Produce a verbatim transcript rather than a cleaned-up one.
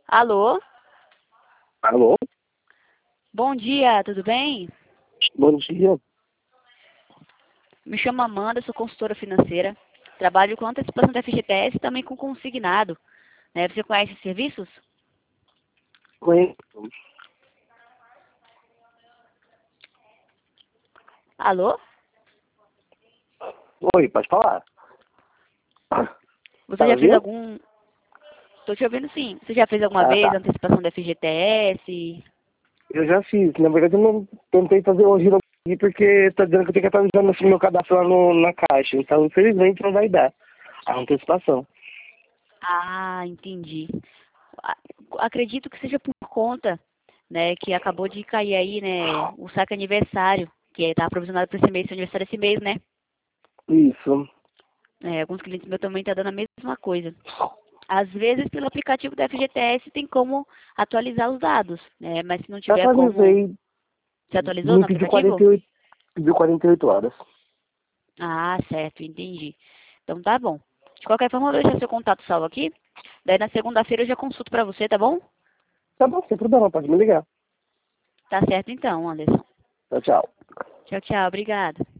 Alô? Alô? Bom dia, tudo bem? Bom dia. Me chamo Amanda, sou consultora financeira. Trabalho com antecipação da F G T S e também com consignado. Né? Você conhece esses serviços? Conheço. Alô? Oi, pode falar. Você Tá me já fez ouvindo? algum... Estou te ouvindo sim. Você já fez alguma Ah, vez tá. antecipação da F G T S? Eu já fiz. Na verdade, eu não tentei fazer hoje não consegui porque tá dizendo que eu tenho que atualizar meu meu cadastro lá no, na caixa. Então, infelizmente, não vai dar a antecipação. Ah, entendi. A- Acredito que seja por conta, né, que acabou de cair aí, né, o saque aniversário, que está provisionado para esse mês, seu aniversário esse mês, né? Isso. É, alguns clientes meus também estão dando a mesma coisa. Às vezes, pelo aplicativo da F G T S, tem como atualizar os dados, né? Mas se não Já tiver como... atualizei. Você atualizou no Me pediu aplicativo? quarenta e oito, pediu quarenta e oito horas. Ah, certo, entendi. Então tá bom. De qualquer forma, eu vou deixar seu contato salvo aqui. Daí na segunda-feira eu já consulto pra você, tá bom? Tá bom, sem problema, pode me ligar. Tá certo então, Anderson. Tchau, tchau. Tchau, tchau. Obrigada.